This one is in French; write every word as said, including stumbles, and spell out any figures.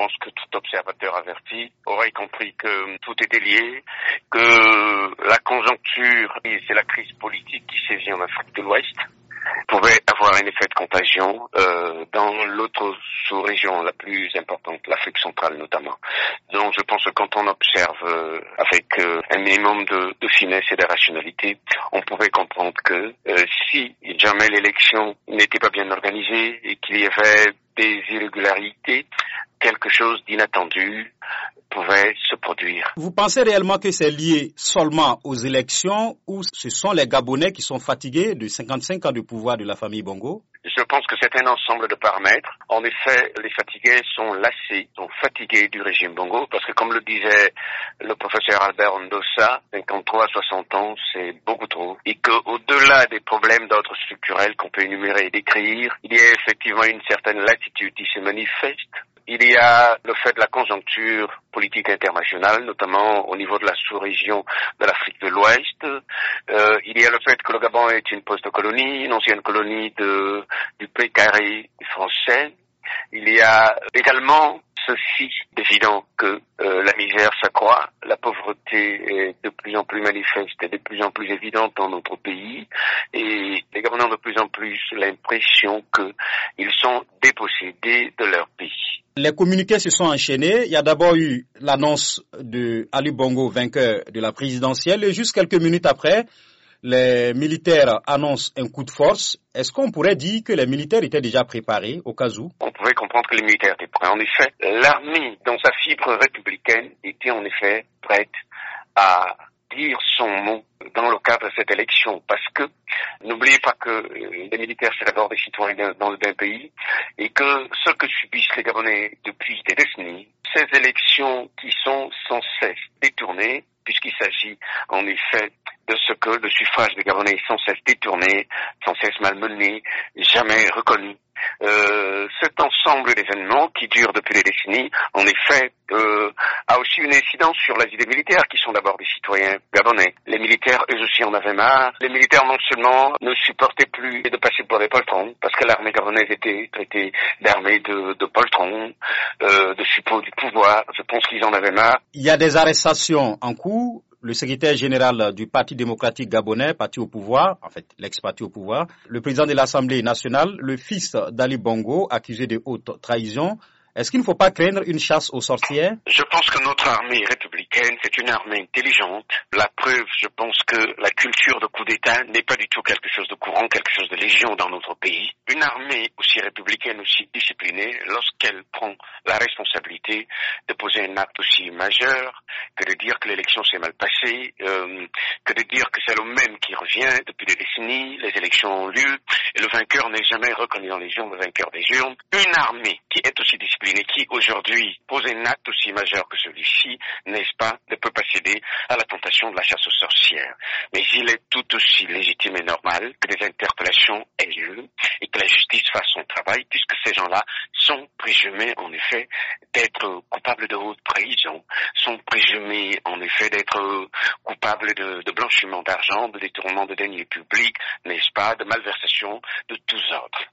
pense que tout observateur averti aurait compris que tout était lié, que la conjoncture, et c'est la crise politique qui sévit en Afrique de l'Ouest, pouvait avoir un effet de contagion euh, dans l'autre sous-région la plus importante, l'Afrique centrale notamment. Donc je pense que quand on observe euh, avec euh, un minimum de, de finesse et de rationalité, on pouvait comprendre que euh, si jamais l'élection n'était pas bien organisée et qu'il y avait des irrégularités, quelque chose d'inattendu pouvait se produire. Vous pensez réellement que c'est lié seulement aux élections ou ce sont les Gabonais qui sont fatigués de cinquante-cinq ans de pouvoir de la famille Bongo? Je pense que c'est un ensemble de paramètres. En effet, les fatigués sont lassés, sont fatigués du régime Bongo, parce que comme le disait le professeur Albert Ndossa, cinquante-trois à soixante ans, c'est beaucoup trop. Et qu'au-delà des problèmes d'ordre structurel qu'on peut énumérer et décrire, il y a effectivement une certaine lassitude qui se manifeste. Il y a le fait de la conjoncture politique internationale, notamment au niveau de la sous-région de l'Afrique de l'Ouest. Euh, il y a le fait que le Gabon est une post-colonie, une ancienne colonie de, du pays carré français. Il y a également ceci d'évident que euh, la misère s'accroît, la pauvreté est de plus en plus manifeste et de plus en plus évidente dans notre pays, et les Gabonais ont de plus en plus l'impression qu'ils sont dépossédés de leur pays. Les communiqués se sont enchaînés. Il y a d'abord eu l'annonce de Ali Bongo vainqueur de la présidentielle et juste quelques minutes après, les militaires annoncent un coup de force. Est-ce qu'on pourrait dire que les militaires étaient déjà préparés au cas où? On pouvait comprendre que les militaires étaient prêts. En effet, l'armée, dans sa fibre républicaine, était en effet prête à dire son mot dans le cadre de cette élection, parce que n'oubliez pas que les militaires c'est d'abord des citoyens dans d'un pays et que ce que subissent les Gabonais depuis des décennies, ces élections qui sont sans cesse détournées, puisqu'il s'agit en effet de ce que le suffrage des Gabonais est sans cesse détourné, sans cesse malmené, jamais reconnu. Euh, cet ensemble d'événements qui durent depuis des décennies, en effet, euh, a aussi une incidence sur la vie des militaires, qui sont d'abord des citoyens gabonais. Les militaires, eux aussi, en avaient marre. Les militaires, non seulement ne supportaient plus de passer pour des poltrons, parce que l'armée gabonaise était traitée d'armée de, de poltrons, euh, de suppôts du pouvoir. Je pense qu'ils en avaient marre. Il y a des arrestations en cours. Le secrétaire général du Parti démocratique gabonais, parti au pouvoir, en fait, l'ex-parti au pouvoir, le président de l'Assemblée nationale, le fils d'Ali Bongo, accusé de haute trahison. Est-ce qu'il ne faut pas craindre une chasse aux sorcières? Je pense que notre armée républicaine, c'est une armée intelligente. La preuve, je pense que la culture de coup d'État n'est pas du tout quelque chose de courant, quelque chose de légion dans notre pays. Une armée aussi républicaine, aussi disciplinée, lorsqu'elle prend la responsabilité de poser un acte aussi majeur que de dire que l'élection s'est mal passée, euh, que de dire que c'est le même qui revient depuis des décennies, les élections ont lieu, et le vainqueur n'est jamais reconnu dans les urnes, le vainqueur des urnes. Une armée qui est aussi disciplinée, et qui aujourd'hui pose un acte aussi majeur que celui-ci, n'est-ce pas, ne peut pas céder à la tentation de la chasse aux sorcières. Mais il est tout aussi légitime et normal que des interpellations aient lieu et que la justice fasse son travail, puisque ces gens-là sont présumés en effet d'être coupables de haute trahison, sont présumés en effet d'être coupables de, de blanchiment d'argent, de détournement de deniers publics, n'est-ce pas, de malversation de tous ordres.